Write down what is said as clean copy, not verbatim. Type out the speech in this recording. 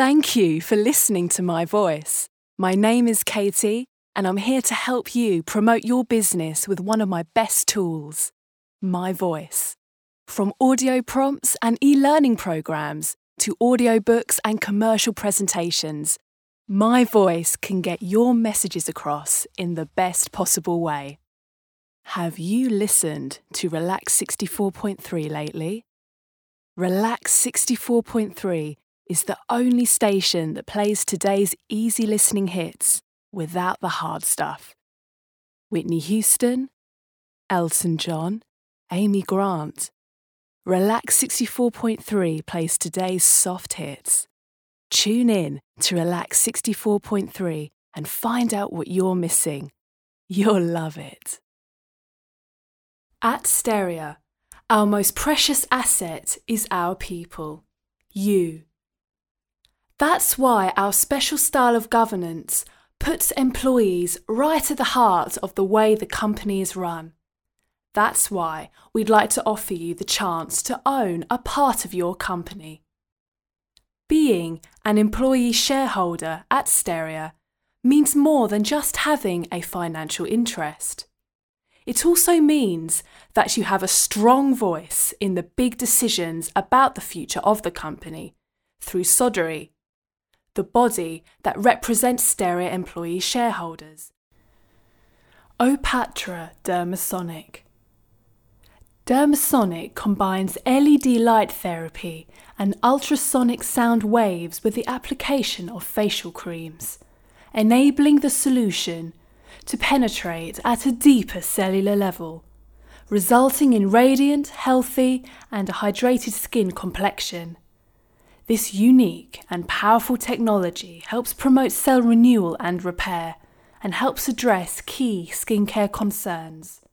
Thank you for listening to my voice. My name is Katie, and I'm here to help you promote your business with one of my best tools, my voice. From audio prompts and e-learning programs to audiobooks and commercial presentations, my voice can get your messages across in the best possible way. Have you listened to Relax 64.3 lately? Relax 64.3 is the only station that plays today's easy listening hits without the hard stuff. Whitney Houston, Elton John, Amy Grant. Relax 64.3 plays today's soft hits. Tune in to Relax 64.3 and find out what you're missing. You'll love it. At Steria, our most precious asset is our people, you. That's why our special style of governance puts employees right at the heart of the way the company is run. That's why we'd like to offer you the chance to own a part of your company. Being an employee shareholder at Steria means more than just having a financial interest. It also means that you have a strong voice in the big decisions about the future of the company through Soderi, the body that represents Steria employee shareholders. Opatra Dermasonic. Dermasonic combines LED light therapy and ultrasonic sound waves with the application of facial creams, enabling the solution to penetrate at a deeper cellular level, resulting in radiant, healthy, and a hydrated skin complexion. This unique and powerful technology helps promote cell renewal and repair, and helps address key skincare concerns.